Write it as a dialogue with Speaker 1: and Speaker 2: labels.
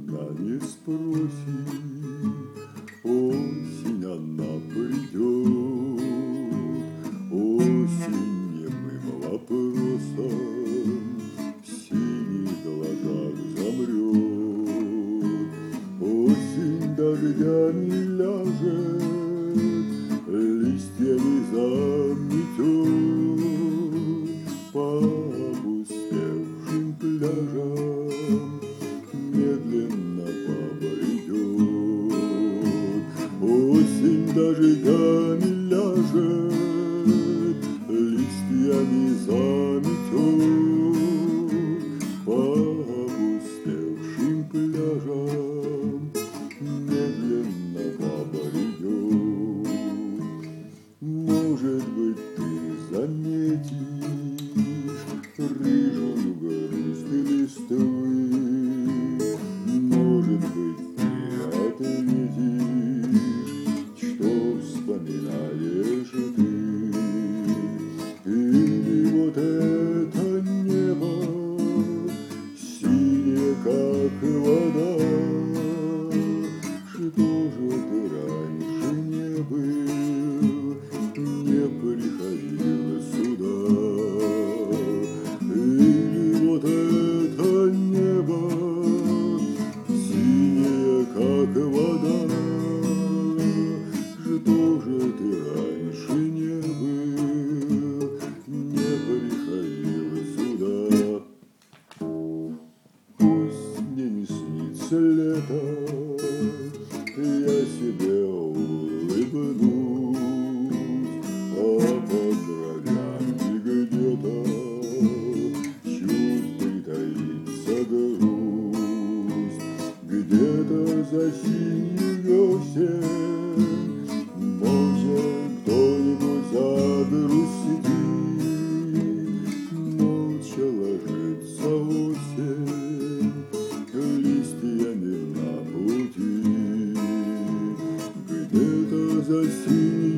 Speaker 1: она не спросит, осень она придет, осень немым вопросом в синих глазах замрет, осень дождями ляжет, листьями заметет по опустевшим пляжам, медленно побредет. Осень дождями ляжет, листьями заметет по опустевшим пляжам, медленно побредет. Может быть, ты заметишь рыжую грусть листвы, может быть, ты ответишь, что вспоминаешь ты. Или вот это небо, синее, как вода, что же ты раньше не был, не приходил сюда. Или вот это небо, синее, как вода, что же ты раньше не был, не приходил сюда. Пусть мне не снится лето, я себе улыбнусь, а под бровями где-то чуть притаится грусть, где-то за синью осень может кто-нибудь загрустить, молча ложится осень листьями на пути, где-то за синей